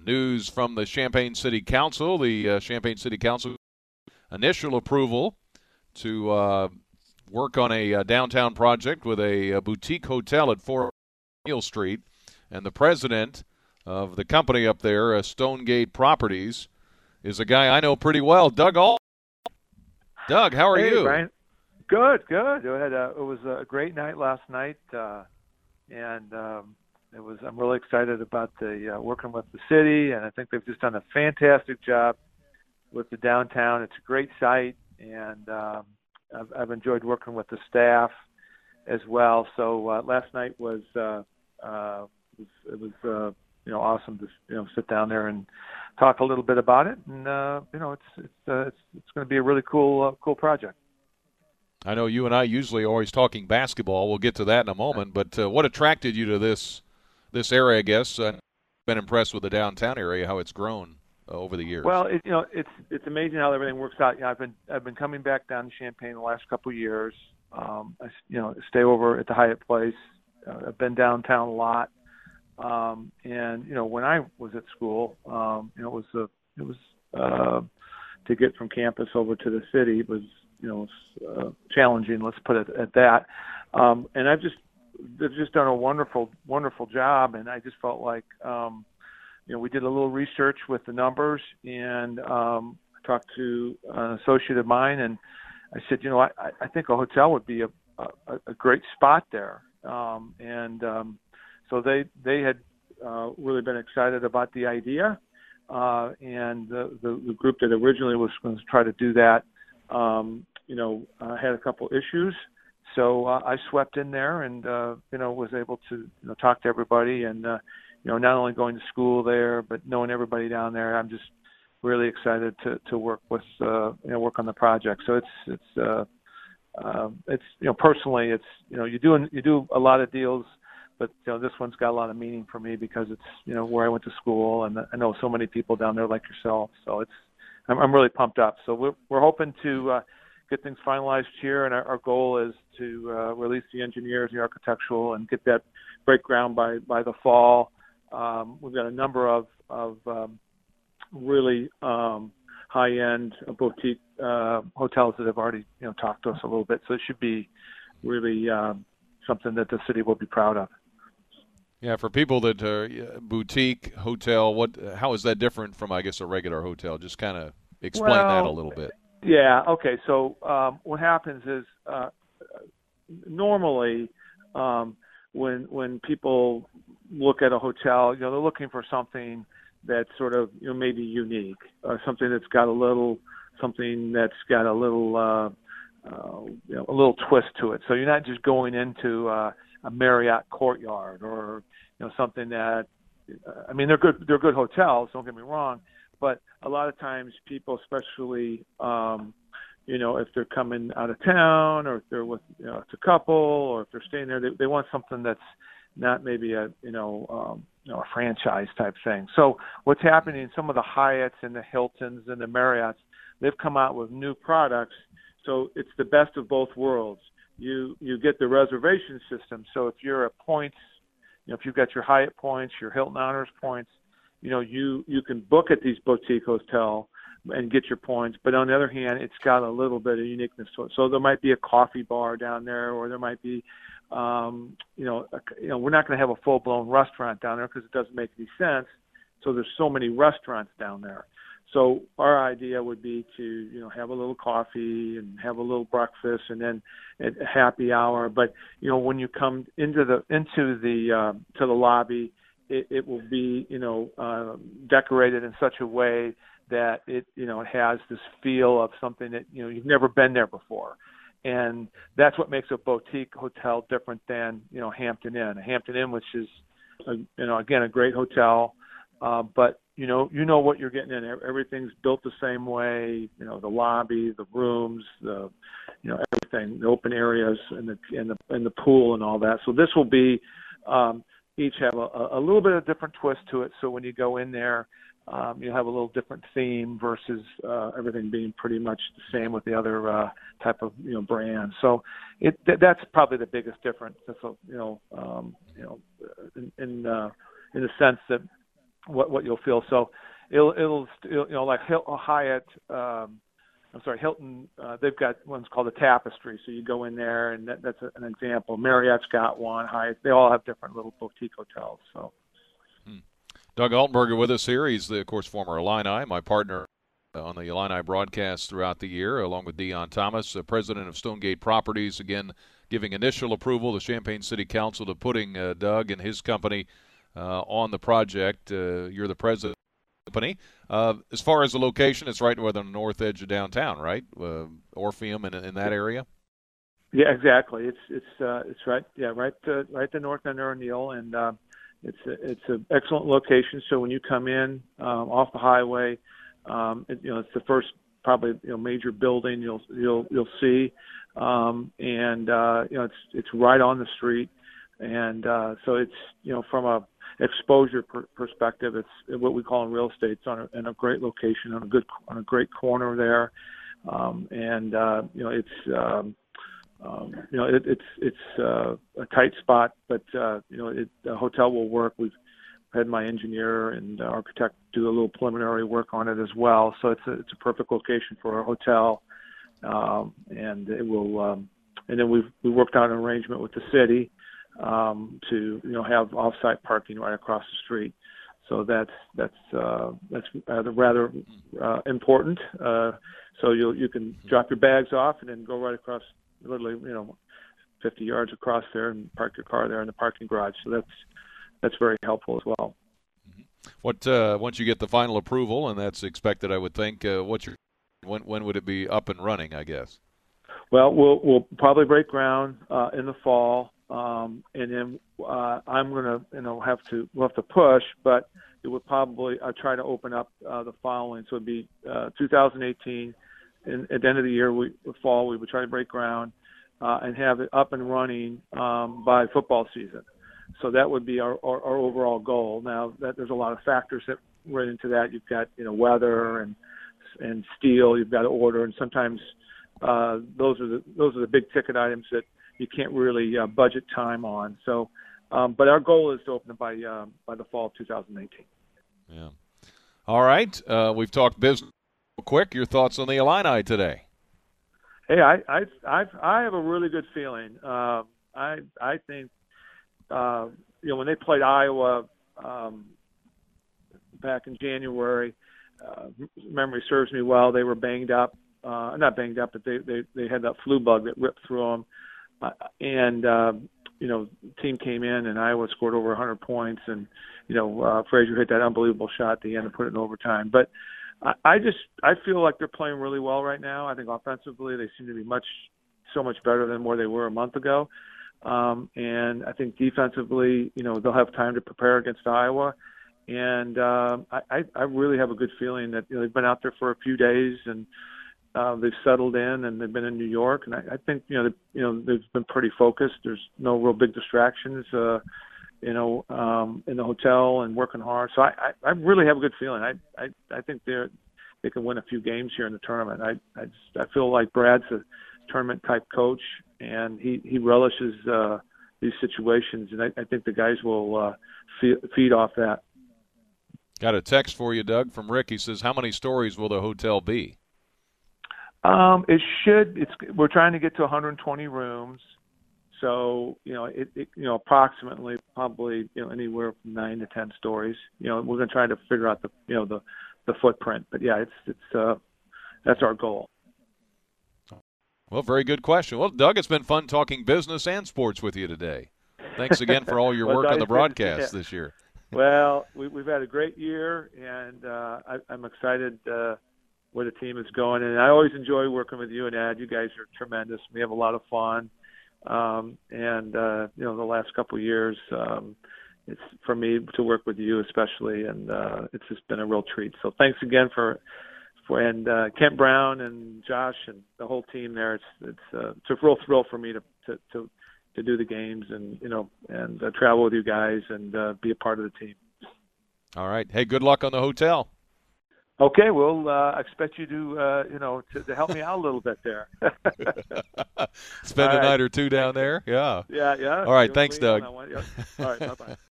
news from the Champaign City Council. The Champaign City Council initial approval to work on a downtown project with a boutique hotel at 4 Neal Street. And the president of the company up there, Stonegate Properties, is a guy I know pretty well, Doug All. Doug, how are Hey, you? Brian. Good, good. It was a great night last night, and it was. I'm really excited about the working with the city, and I think they've just done a fantastic job with the downtown. It's a great site, and I've enjoyed working with the staff as well. So last night was awesome to sit down there and talk a little bit about it, and it's going to be a really cool project. I know you and I usually are always talking basketball. We'll get to that in a moment. But what attracted you to this area? I guess been impressed with the downtown area, how it's grown over the years. Well, it's amazing how everything works out. I've been coming back down to Champaign the last couple of years. I stay over at the Hyatt Place. I've been downtown a lot. And when I was at school, it was to get from campus over to the city was challenging. Let's put it at that. And they've just done a wonderful job. And I just felt like we did a little research with the numbers, and talked to an associate of mine, and I said, I think a hotel would be a great spot there. So they had really been excited about the idea, and the group that originally was going to try to do that, had a couple issues. So I swept in there and was able to talk to everybody, and not only going to school there, but knowing everybody down there. I'm just really excited to work with work on the project. So it's personally, it's you do a lot of deals. But this one's got a lot of meaning for me because it's where I went to school, and I know so many people down there like yourself. So I'm really pumped up. So we're hoping to get things finalized here, and our goal is to release the engineers, the architectural, and get that break ground by the fall. We've got a number of really high-end boutique hotels that have already talked to us a little bit. So it should be really something that the city will be proud of. Yeah, for people that boutique hotel, how is that different from, I guess, a regular hotel? Just kind of explain that a little bit. Yeah. Okay. So what happens is normally when people look at a hotel, they're looking for something that's sort of maybe unique, or something that's got a little a little twist to it. So you're not just going into a Marriott Courtyard or something that they're good hotels, don't get me wrong, but a lot of times people, especially if they're coming out of town, or if they're with it's a couple, or if they're staying there, they want something that's not maybe a franchise type thing. So what's happening, some of the Hyatts and the Hiltons and the Marriotts, they've come out with new products. So it's the best of both worlds. You get the reservation system. So if you're at points, if you've got your Hyatt points, your Hilton Honors points, you can book at these boutique hotel and get your points. But on the other hand, it's got a little bit of uniqueness to it. So there might be a coffee bar down there, or there might be, we're not going to have a full-blown restaurant down there because it doesn't make any sense. So there's so many restaurants down there. So our idea would be to, have a little coffee and have a little breakfast, and then at happy hour. But when you come into the to the lobby, it will be decorated in such a way that it has this feel of something that you've never been there before, and that's what makes a boutique hotel different than Hampton Inn. Hampton Inn, which is again a great hotel, but you know what you're getting in. Everything's built the same way. The lobby, the rooms, everything, the open areas, and the pool and all that. So this will be each have a little bit of different twist to it. So when you go in there, you have a little different theme versus everything being pretty much the same with the other type of brands. So that's probably the biggest difference. In the sense that what you'll feel. So it'll like Hyatt. Hilton. They've got one's called the Tapestry. So you go in there, and that's an example. Marriott's got one. Hyatt. They all have different little boutique hotels. So. Doug Altenberger with us here. He's, of course, former Illini, my partner on the Illini broadcast throughout the year, along with Deon Thomas, president of Stonegate Properties, again giving initial approval to Champaign City Council to putting Doug and his company on the project. You're the president of the company. As far as the location, it's right on the north edge of downtown, right? Orpheum in that area? Yeah, exactly. It's right. Yeah, right the north end of O'Neill, and it's an excellent location. So when you come in off the highway, it's the first probably major building you'll see, and it's right on the street, and so it's from a exposure perspective, it's what we call in real estate. It's in a great location, on a great corner there, it's a tight spot, but the hotel will work. We've had my engineer and architect do a little preliminary work on it as well. So it's a perfect location for a hotel, and it will. And then we worked out an arrangement with the city to have off-site parking right across the street. So that's rather important. So you can drop your bags off and then go right across, literally 50 yards across there, and park your car there in the parking garage. So that's very helpful as well. What once you get the final approval, and that's expected, I would think, when would it be up and running, I guess? Well, we'll probably break ground in the fall, and then I'm gonna we'll have to push, but it would probably try to open up the following. So it'd be 2018, and at the end of the year, fall, we would try to break ground and have it up and running by football season. So that would be our overall goal. Now, there's a lot of factors that run into that. You've got weather and steel. You've got to order, and sometimes those are the big ticket items that you can't really budget time on. So, but our goal is to open it by the fall of 2018. Yeah. All right. We've talked business. Quick, your thoughts on the Illini today? Hey, I have a really good feeling. I think. When they played Iowa back in January, memory serves me well, they were banged up. Not banged up, but they had that flu bug that ripped through them. The team came in, and Iowa scored over 100 points, and Frazier hit that unbelievable shot at the end and put it in overtime. But I feel like they're playing really well right now. I think offensively they seem to be so much better than where they were a month ago. And I think defensively, they'll have time to prepare against Iowa. And I really have a good feeling that they've been out there for a few days, and they've settled in, and they've been in New York. And I think they've been pretty focused. There's no real big distractions, in the hotel, and working hard. So I really have a good feeling. I think they can win a few games here in the tournament. I feel like Brad's a tournament type coach, and he relishes these situations, and I think the guys will feed off that. Got a text for you, Doug, from Rick. He says, how many stories will the hotel be? We're trying to get to 120 rooms, so approximately probably anywhere from 9 to 10 stories. We're going to try to figure out the footprint, but yeah, it's that's our goal. Well, very good question. Well, Doug, it's been fun talking business and sports with you today. Thanks again for all your work on the broadcast this year. Well, we've had a great year, and I'm excited where the team is going. And I always enjoy working with you and Ed. You guys are tremendous. We have a lot of fun. The last couple of years, it's for me to work with you especially, and it's just been a real treat. So thanks again for Kent Brown and Josh and the whole team there. It's a real thrill for me to do the games and travel with you guys and be a part of the team. All right. Hey, good luck on the hotel. Okay, well, I expect you to help me out a little bit there. Spend a night or two down there. Yeah. Yeah. All right. Thanks, Doug. All right. Bye-bye.